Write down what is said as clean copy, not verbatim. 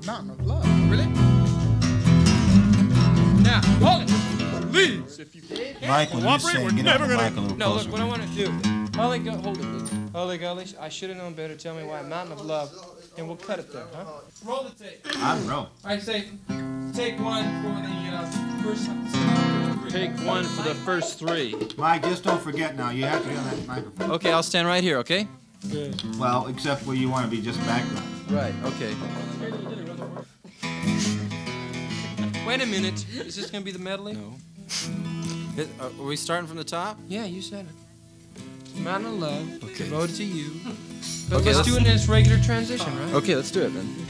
Mountain of Love. Really? Now, hold it. Please, if you Mike, when you sing, get on the mic a little No, closer. look, what I want to do. Holly, go, hold it, please. Holly Golly, I should have known better. Tell me why Mountain of Love, and we'll cut it there, huh? Roll the tape. I'm roll. All right, say, take one for the first three. Take one for the first three. Mike, just don't forget now. You have to be on that microphone. Okay, I'll stand right here, okay? Well, except where you want to be just background. Right, okay. Wait a minute. Is this going to be the medley? No. Are we starting from the top? Yeah, you said it. Mountain of Love, Okay. devoted to you. But Okay, let's let's- do it in its regular transition, right? Okay, let's do it then.